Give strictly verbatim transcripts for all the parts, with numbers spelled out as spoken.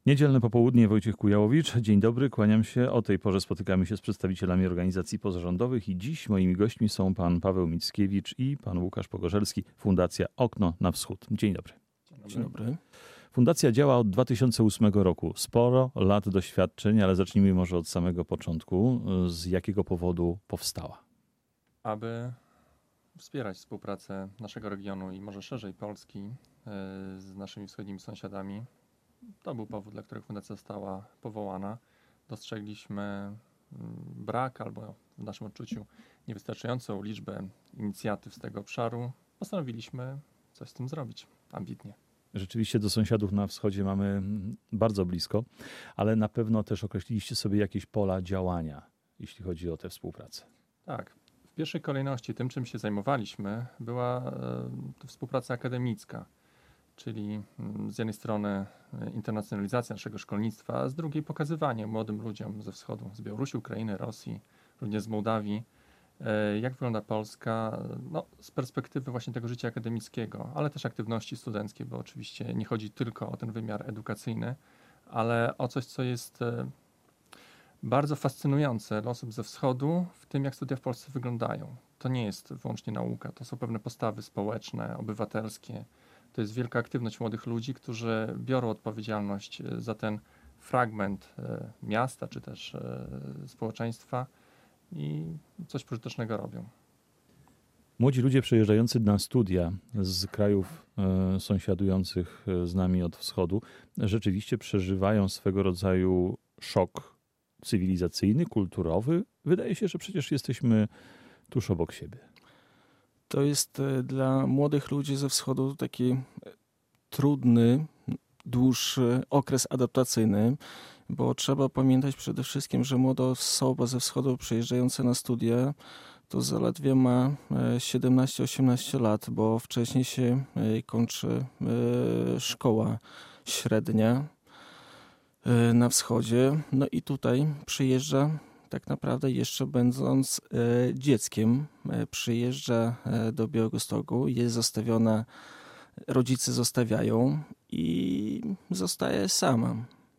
Niedzielne popołudnie, Wojciech Kujałowicz. Dzień dobry, kłaniam się. O tej porze spotykamy się z przedstawicielami organizacji pozarządowych i dziś moimi gośćmi są pan Paweł Mickiewicz i pan Łukasz Pogorzelski, Fundacja Okno na Wschód. Dzień dobry. Dzień dobry. Fundacja działa od dwa tysiące ósmego roku. Sporo lat doświadczeń, ale zacznijmy może od samego początku. Z jakiego powodu powstała? Aby wspierać współpracę naszego regionu i może szerzej Polski z naszymi wschodnimi sąsiadami. To był powód, dla którego fundacja została powołana. Dostrzegliśmy brak albo w naszym odczuciu niewystarczającą liczbę inicjatyw z tego obszaru. Postanowiliśmy coś z tym zrobić ambitnie. Rzeczywiście do sąsiadów na wschodzie mamy bardzo blisko, ale na pewno też określiliście sobie jakieś pola działania, jeśli chodzi o tę współpracę. Tak. W pierwszej kolejności tym, czym się zajmowaliśmy, była e, współpraca akademicka, czyli z jednej strony internacjonalizacja naszego szkolnictwa, a z drugiej pokazywanie młodym ludziom ze wschodu, z Białorusi, Ukrainy, Rosji, również z Mołdawii, jak wygląda Polska no, z perspektywy właśnie tego życia akademickiego, ale też aktywności studenckiej, bo oczywiście nie chodzi tylko o ten wymiar edukacyjny, ale o coś, co jest bardzo fascynujące dla osób ze wschodu w tym, jak studia w Polsce wyglądają. To nie jest wyłącznie nauka, to są pewne postawy społeczne, obywatelskie. To jest wielka aktywność młodych ludzi, którzy biorą odpowiedzialność za ten fragment miasta czy też społeczeństwa i coś pożytecznego robią. Młodzi ludzie przyjeżdżający na studia z krajów e, sąsiadujących z nami od wschodu rzeczywiście przeżywają swego rodzaju szok cywilizacyjny, kulturowy. Wydaje się, że przecież jesteśmy tuż obok siebie. To jest dla młodych ludzi ze wschodu taki trudny, dłuższy okres adaptacyjny, bo trzeba pamiętać przede wszystkim, że młoda osoba ze wschodu przyjeżdżająca na studia to zaledwie ma siedemnaście osiemnaście lat, bo wcześniej się kończy szkoła średnia na wschodzie. No i tutaj przyjeżdża tak naprawdę jeszcze będąc e, dzieckiem, e, przyjeżdża e, do Białegostoku, jest zostawiona, rodzice zostawiają i zostaje sama.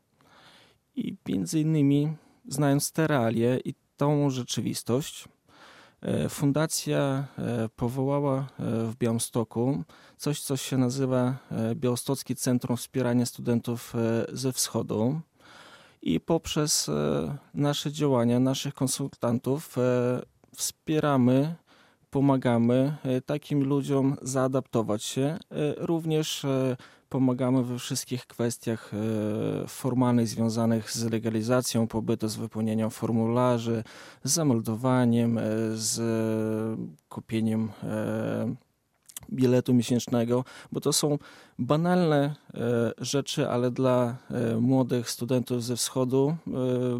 I między innymi, znając te realie i tą rzeczywistość, e, fundacja e, powołała e, w Białymstoku coś, co się nazywa e, Białostockie Centrum Wspierania Studentów e, ze Wschodu. I poprzez e, nasze działania, naszych konsultantów e, wspieramy, pomagamy e, takim ludziom zaadaptować się. E, również e, pomagamy we wszystkich kwestiach e, formalnych związanych z legalizacją pobytu, z wypełnieniem formularzy, z zameldowaniem, e, z e, kupieniem e, biletu miesięcznego, bo to są banalne e, rzeczy, ale dla e, młodych studentów ze wschodu e,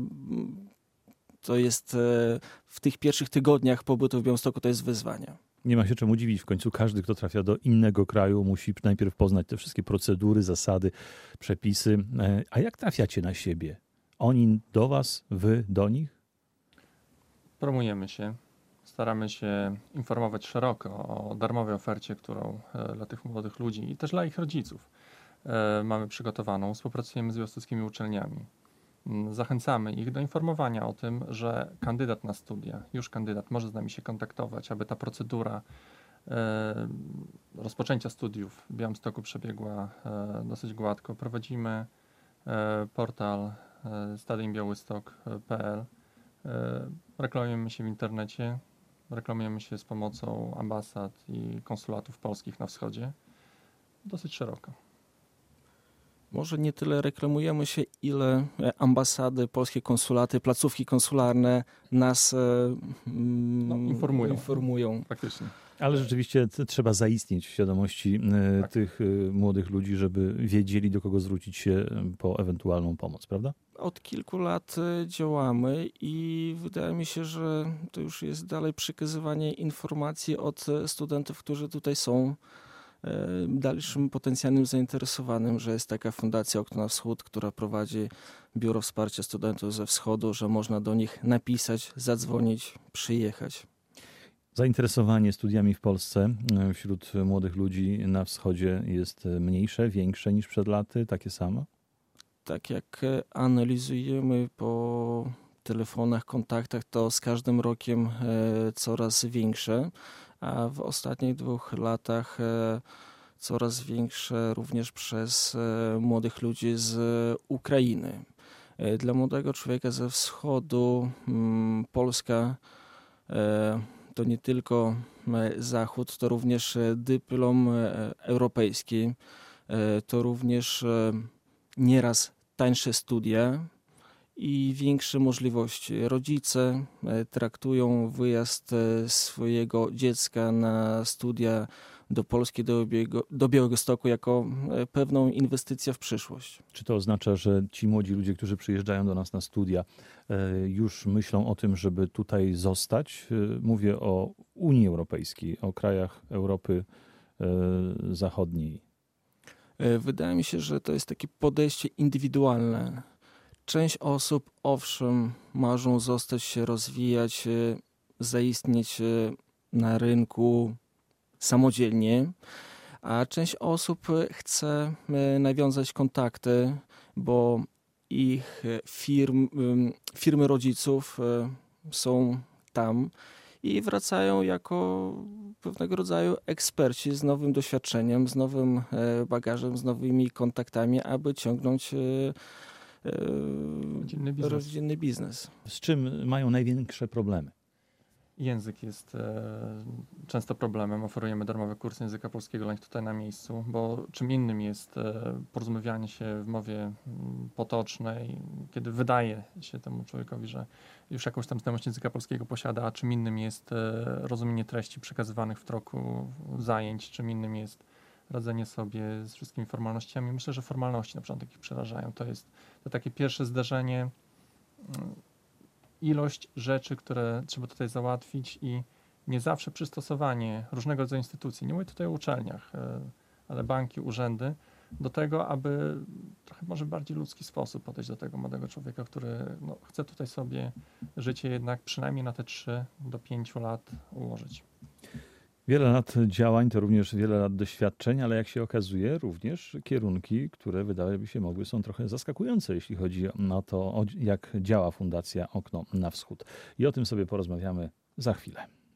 to jest e, w tych pierwszych tygodniach pobytu w Białymstoku to jest wyzwanie. Nie ma się czemu dziwić. W końcu każdy, kto trafia do innego kraju, musi najpierw poznać te wszystkie procedury, zasady, przepisy. E, a jak trafiacie na siebie? Oni do was, wy do nich? Promujemy się. Staramy się informować szeroko o darmowej ofercie, którą e, dla tych młodych ludzi i też dla ich rodziców e, mamy przygotowaną. Współpracujemy z białostockimi uczelniami. M, Zachęcamy ich do informowania o tym, że kandydat na studia, już kandydat może z nami się kontaktować, aby ta procedura e, rozpoczęcia studiów w Białymstoku przebiegła e, dosyć gładko. Prowadzimy e, portal e, stadium białystok kropka p l. E, reklamujemy się w internecie. Reklamujemy się z pomocą ambasad i konsulatów polskich na wschodzie dosyć szeroko. Może nie tyle reklamujemy się, ile ambasady, polskie konsulaty, placówki konsularne nas e, no, informują. informują. Faktycznie. Ale rzeczywiście t- trzeba zaistnieć w świadomości e, Tak. tych e, młodych ludzi, żeby wiedzieli, do kogo zwrócić się po ewentualną pomoc, prawda? Od kilku lat e, działamy i wydaje mi się, że to już jest dalej przekazywanie informacji od e, studentów, którzy tutaj są, e, dalszym potencjalnym zainteresowanym, że jest taka fundacja Okno na Wschód, która prowadzi Biuro Wsparcia Studentów ze Wschodu, że można do nich napisać, zadzwonić, przyjechać. Zainteresowanie studiami w Polsce e, wśród młodych ludzi na wschodzie jest mniejsze, większe niż przed laty, takie samo? tak jak analizujemy po telefonach, kontaktach, to z każdym rokiem coraz większe, a w ostatnich dwóch latach coraz większe również przez młodych ludzi z Ukrainy. Dla młodego człowieka ze wschodu Polska to nie tylko Zachód, to również dyplom europejski, to również nieraz tańsze studia i większe możliwości. Rodzice traktują wyjazd swojego dziecka na studia do Polski, do, Biego, do Białegostoku jako pewną inwestycję w przyszłość. Czy to oznacza, że ci młodzi ludzie, którzy przyjeżdżają do nas na studia, już myślą o tym, żeby tutaj zostać? Mówię o Unii Europejskiej, o krajach Europy Zachodniej. Wydaje mi się, że to jest takie podejście indywidualne. Część osób, owszem, marzą zostać się, rozwijać, zaistnieć na rynku samodzielnie, a część osób chce nawiązać kontakty, bo ich firm, firmy rodziców są tam i wracają jako pewnego rodzaju eksperci z nowym doświadczeniem, z nowym bagażem, z nowymi kontaktami, aby ciągnąć rodzinny biznes. rodzinny biznes. Z czym mają największe problemy? Język jest e, często problemem. Oferujemy darmowe kursy języka polskiego dla nich tutaj na miejscu, bo czym innym jest e, porozmawianie się w mowie m, potocznej, kiedy wydaje się temu człowiekowi, że już jakąś tam znajomość języka polskiego posiada, a czym innym jest e, rozumienie treści przekazywanych w toku zajęć, czym innym jest radzenie sobie z wszystkimi formalnościami. Myślę, że formalności na początek ich przerażają. To jest to takie pierwsze zderzenie, m, ilość rzeczy, które trzeba tutaj załatwić i nie zawsze przystosowanie różnego rodzaju instytucji, nie mówię tutaj o uczelniach, ale banki, urzędy, do tego, aby trochę może w bardziej ludzki sposób podejść do tego młodego człowieka, który no, chce tutaj sobie życie jednak przynajmniej na te trzy do pięciu lat ułożyć. Wiele lat działań to również wiele lat doświadczeń, ale jak się okazuje również kierunki, które wydawałoby się mogły, są trochę zaskakujące, jeśli chodzi o to, jak działa Fundacja Okno na Wschód. I o tym sobie porozmawiamy za chwilę.